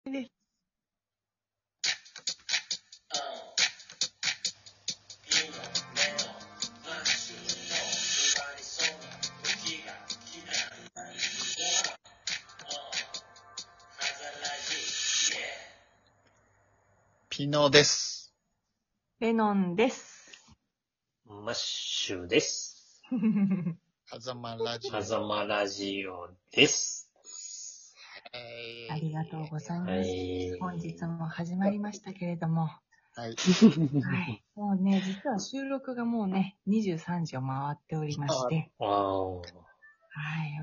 です。 ピノです。 レノンです。 マッシュです。 風間ラジオ。 風間ラジオです。 ありがとうございます。 はい。 本日も始まりましたけれども。 はい。 はい。もうね、実は収録がもうね、23時を回っておりまして。 ああ。 はい。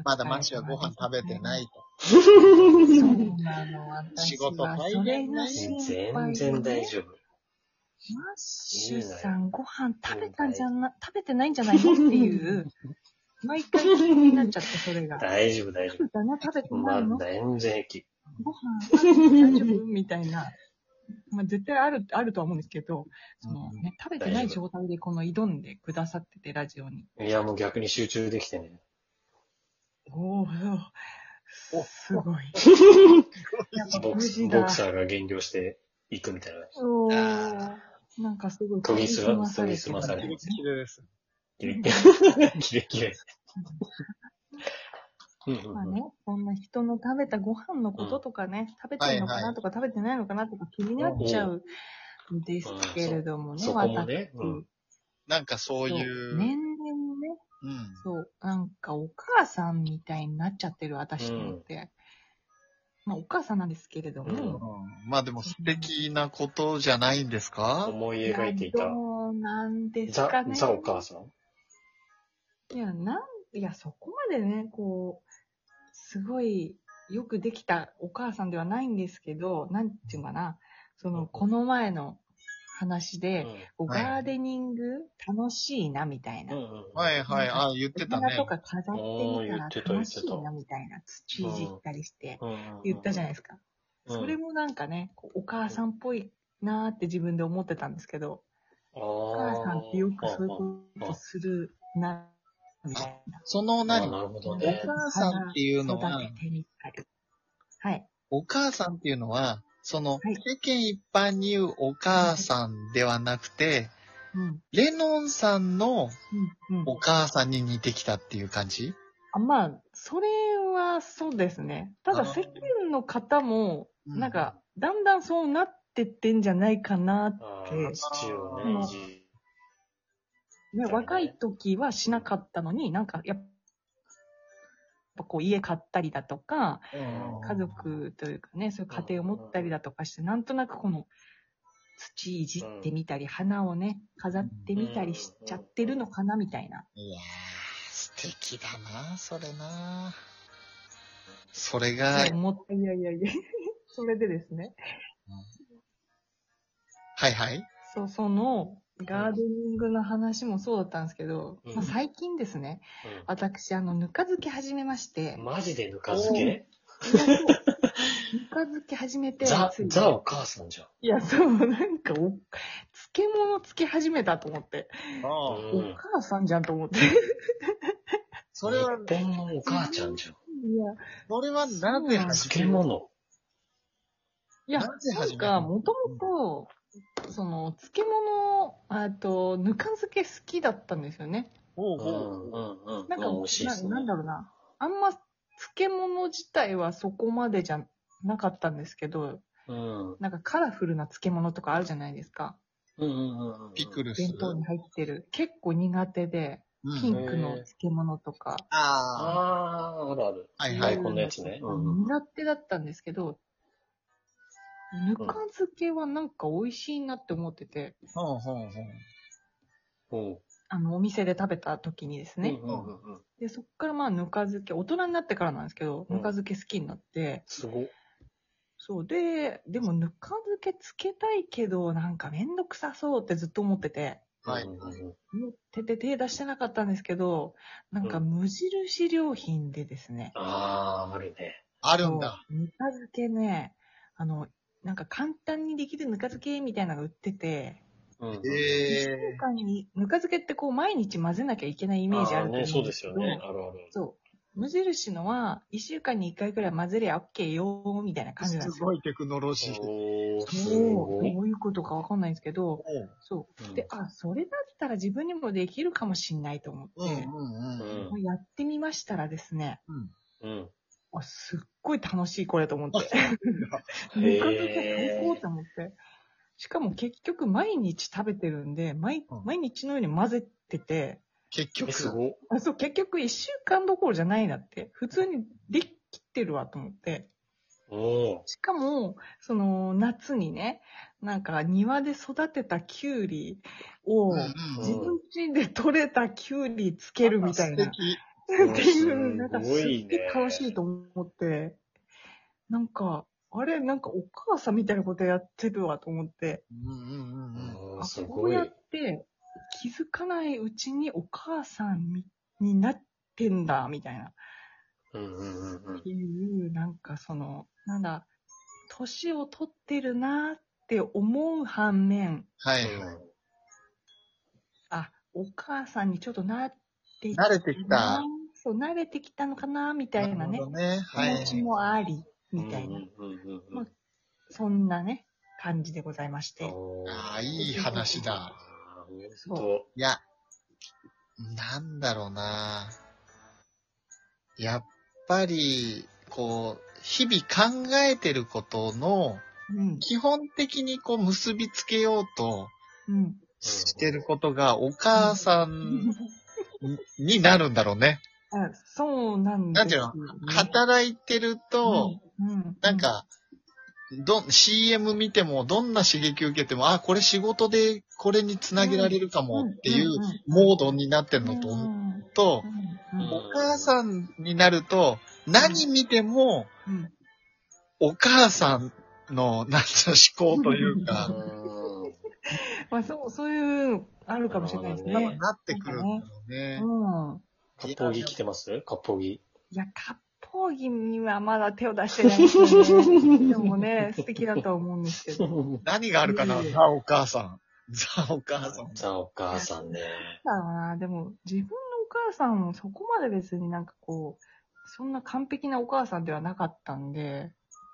まだマッシュはご飯食べてないと。 そうなの、私仕事は。 大それ変ね。 が心全配で、 然ね。 大丈夫。 マッシュさん、ご飯食べてないんじゃないのっていう、毎回気になっちゃって、それが。 大丈夫。 食べてないの、 全然平気。 ご飯大丈夫みたいな。まあ、絶対あるとは思うんですけど、食べてない状態で挑んでくださってて、ラジオに。 いや、もう逆に集中できてね。 おー、すごい。やっぱボク無事だ。 サーが減量していくみたいな。 おー、なんかすごい研ぎ澄まされてキレキレです。 キレキレ。 まあね、そんな人の食べたご飯のこととかね、食べてるのかなとか食べてないのかなとか気になっちゃうんですけれどもね、 そこもね。 なんかそういう。 年々ね、そう、なんかお母さんみたいになっちゃってる私と思って。まあお母さんなんですけれども。 まあでも素敵なことじゃないんですか？ 思い描いていた。 どうなんですかね。 ザお母さん？ いや、そこまでね、すごいよくできたお母さんではないんですけど、なんていうかな、この前の話で、ガーデニング楽しいなみたいな。 はいはい、あ、言ってたね。 お花とか飾ってみたら楽しいなみたいな、土いじったりして言ったじゃないですか。それもなんかね、お母さんっぽいなーって自分で思ってたんですけど、お母さんってよくそういうことするな、みたいな。 その何？ なるほどね。お母さんっていうのは、 はい。 お母さんっていうのは、世間一般に言うお母さんではなくて、レノンさんのお母さんに似てきたっていう感じ？ まあ、それはそうですね。ただ世間の方も、なんか、だんだんそうなってってんじゃないかなって。 父をね、若い時はしなかったのに、なんか、やっぱ家買ったりだとか、家族というかね、そういう家庭を持ったりだとかして、なんとなく土いじってみたり、花をね、飾ってみたりしちゃってるのかな、みたいな。 いやー、素敵だな、それな。それが。 いや、それでですね。 はいはい。 ガーデニングの話もそうだったんですけど、最近ですね、私、ぬか漬け始めまして。 マジでぬか漬け？ ぬか漬け始めて。 ザお母さんじゃん。 いや、なんか漬物漬け始めたと思って。お母さんじゃんと思って。 それは、 日本のお母ちゃんじゃん。 いや、それはなぜ漬物？ いや、なんか、もともと、漬物、ぬか漬け好きだったんですよね。なんか、なんだろうな。あんま、漬物自体はそこまでじゃなかったんですけど、なんかカラフルな漬物とかあるじゃないですか。 ピクルス。 弁当に入ってる。結構苦手で、ピンクの漬物とか。 あるある。はい、こんなやつね。 苦手だったんですけど、ぬか漬けはなんか美味しいなって思ってて。お店で食べた時にですね。で、そっからぬか漬け、大人になってからなんですけど、ぬか漬け好きになって。 すごい。 そうでもぬか漬けつけたいけど、なんかめんどくさそうってずっと思ってて。手出してなかったんですけど、なんか無印良品でですね。 あるね。 あるんだ。 ぬか漬けね、なんか簡単にできるぬか漬けみたいなのが売ってて、1週間にぬか漬けって毎日混ぜなきゃいけないイメージあると思うんですけど、 そうですよね。あるある。 そう。 無印のは、1週間に1回くらい混ぜりゃ OK よー、みたいな感じなんですよ。 すごいテクノロジー。 どういうことかわかんないんですけど、そう。で、それだったら自分にもできるかもしんないと思って、やってみましたらですね、すっごい楽しいこれと思って。ぬか漬け最高と思って。しかも結局毎日食べてるんで、毎日のように混ぜてて、 結局すごい。 そう、結局1週間どころじゃないなって。普通にできてるわと思って。しかも、夏にね、なんか庭で育てたキュウリを、自分家で採れたキュウリつけるみたいな。っていう、なんかすっごい楽しいと思って、なんか、なんかお母さんみたいなことやってるわと思って、こうやって気づかないうちにお母さんになってんだ、みたいな。っていう、なんかなんだ、年を取ってるなって思う反面、お母さんにちょっと慣れてきた。そう、慣れてきたのかな、みたいなね。気持ちもあり、みたいな。そんなね、感じでございまして。 いい話だ。そう。いや、なんだろうな。やっぱり、日々考えてることの、基本的に結びつけようとしてることがお母さんになるんだろうね。 そうなんですよ、ね。 なんていうの、働いてると、なんか、CM 見てもどんな刺激を受けても、これ仕事でこれにつなげられるかもっていうモードになってるのと、お母さんになると、何見ても、お母さんの、思考というか、 そういうのあるかもしれないですね。 なってくるんだろうね。 割烹着着てます割烹着。 いや、割烹着にはまだ手を出してないですよね。でもね、素敵だと思うんですけど。 何があるかな、ザ・お母さん。ザ・お母さん。 ザ・お母さんね。 でも、自分のお母さんもそこまで別になんかそんな完璧なお母さんではなかったんで。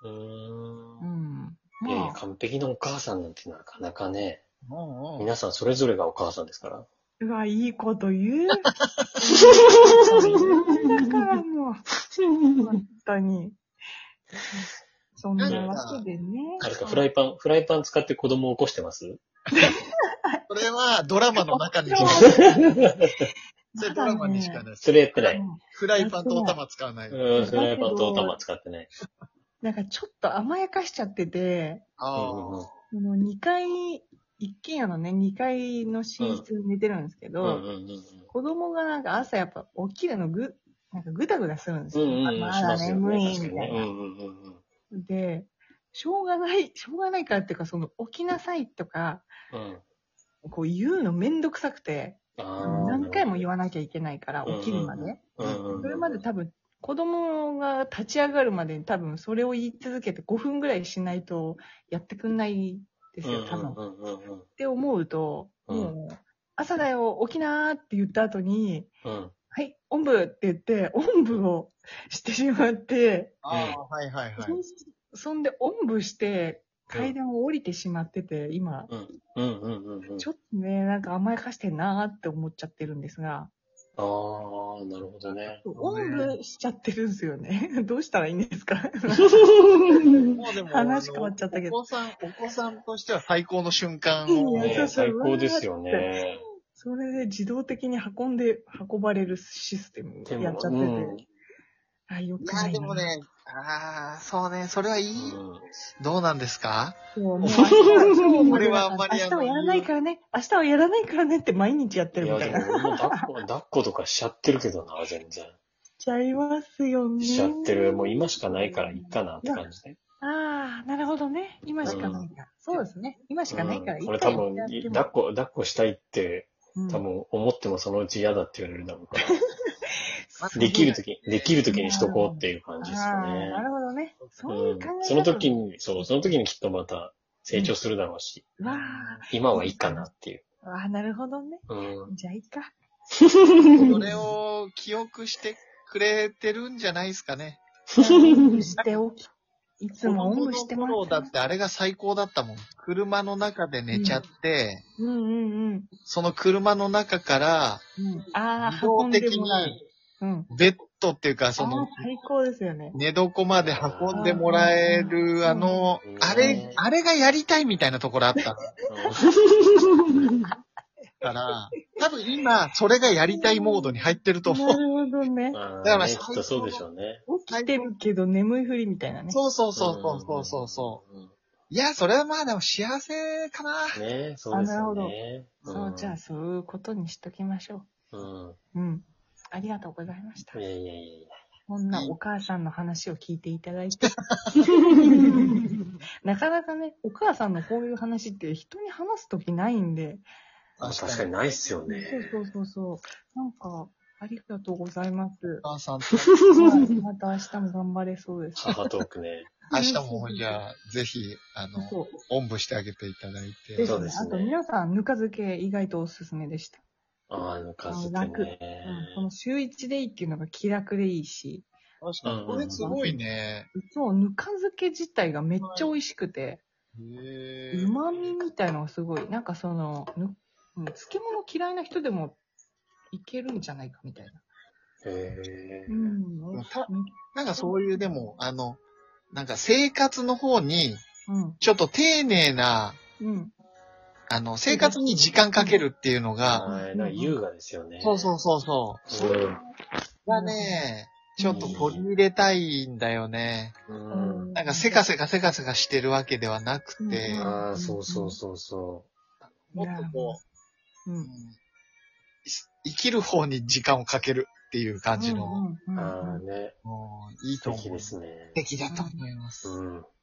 いやいや、完璧なお母さんなんてなかなかね。皆さんそれぞれがお母さんですから。 うわ、いいこと言う。だからもう、本当に。そんなわけでね。 あれか、フライパン使って子供を起こしてます？ それはドラマの中にしかない。それドラマにしかない。 それやってない。 フライパンとお玉使わない。 フライパンとお玉使ってない。 なんかちょっと甘やかしちゃってて、2階、一軒家のね、2階の寝室に寝てるんですけど、子供がなんか朝やっぱ起きるのなんかぐたぐたするんですよ。まだ眠いみたいな。で、しょうがないからっていうか、起きなさいとか、言うのめんどくさくて、何回も言わなきゃいけないから、起きるまで。それまで多分、子供が立ち上がるまでに多分それを言い続けて5分ぐらいしないとやってくんないですよ、多分。って思うと、もう、朝だよ、起きなーって言った後に、はい、おんぶって言って、おんぶをしてしまって、そんで、おんぶして、階段を降りてしまってて、今、ちょっとね、なんか甘やかしてんなーって思っちゃってるんですが。 なるほどね。 おんぶしちゃってるんですよね。どうしたらいいんですか？もうでも話変わっちゃったけど。 お子さんとしては最高の瞬間を。 最高ですよね。 それで自動的に運ばれるシステムやっちゃってて。よくないな。 いや、でもね、そうね、それはいい。どうなんですか？ もう明日これはあんまり明日はやらないからね。明日はやらないからねって毎日やってるみたいな。 いや、でももう抱っことかしちゃってるけどな、全然。 しちゃいますよね。 しちゃってる。もう今しかないからいいかなって感じで。 なるほどね。今しかないから。そうですね。今しかないからいいか。 俺多分、抱っこしたいって、多分思ってもそのうち嫌だって言われるだろうから。できるときにしとこうっていう感じですよね。 なるほどね。そういう考えその時にきっとまた成長するだろうし。今はいいかなっていう。 なるほどね。じゃあいいか。 それを記憶してくれてるんじゃないですかね。 しておき。いつもおんぶしてもらって。 だってあれが最高だったもん。車の中で寝ちゃって、その車の中から、自動的に、ベッドっていうか、その、 最高ですよね。 寝床まで運んでもらえる、あれがやりたいみたいなところあった。から、多分今、それがやりたいモードに入ってると思う。 なるほどね。 だから、きっとそうでしょうね。 起きてるけど眠いふりみたいなね。 そう。いや、それはまあでも幸せかな。 ね、そうですよね。そう、じゃあそういうことにしときましょう。ありがとうございました。 いや。 こんなお母さんの話を聞いていただいて。なかなかね、お母さんのこういう話って人に話すときないんで。 確かにないっすよね。 そう。なんか、ありがとうございます。 お母さんと。 また明日も頑張れそうです。 母トークね。 明日もじゃあ、ぜひ、おんぶしてあげていただいて。 そうですね。あと皆さん、ぬか漬け意外とおすすめでした。 ぬか漬けね。 この週1でいいっていうのが気楽でいいし。 確かに。これすごいね。 そう、ぬか漬け自体がめっちゃ美味しくて。旨味みたいのがすごい。なんかその、漬物嫌いな人でもいけるんじゃないかみたいな。 なんかそういうでも、なんか生活の方に、ちょっと丁寧な、生活に時間かけるっていうのが、 優雅ですよね。 そう。それがね、ちょっと取り入れたいんだよね。なんかせかせかしてるわけではなくて。 そう。 もっとこう、生きる方に時間をかけるっていう感じの。 ね。 いいと思う。 素敵ですね。 素敵だと思います。